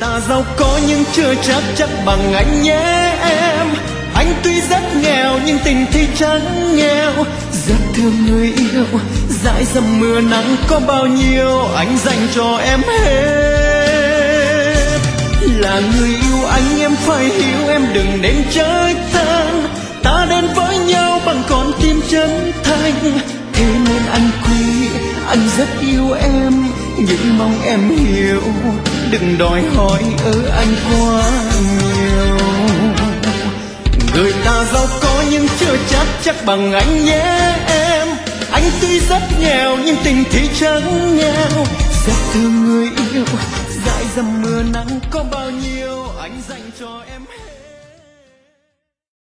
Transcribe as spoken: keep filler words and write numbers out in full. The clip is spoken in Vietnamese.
ta giàu có nhưng chưa chắc chắc bằng anh nhé em. Anh tuy rất nghèo nhưng tình thì chẳng nghèo, rất thương người yêu, dãi dầm mưa nắng có bao nhiêu anh dành cho em hết. Là người yêu anh em phải hiểu em, đừng nên chơi thân, ta đến với nhau bằng con tim chân thành. Thế nên anh quý, anh rất yêu em, nhưng mong em hiểu, đừng đòi hỏi ở anh quá nhiều. Người ta giàu có nhưng chưa chắc chắc bằng anh nhé em. Anh tuy rất nghèo nhưng tình thì chẳng nghèo, rất thương người yêu, dãi dầm mưa nắng có bao nhiêu anh dành cho em.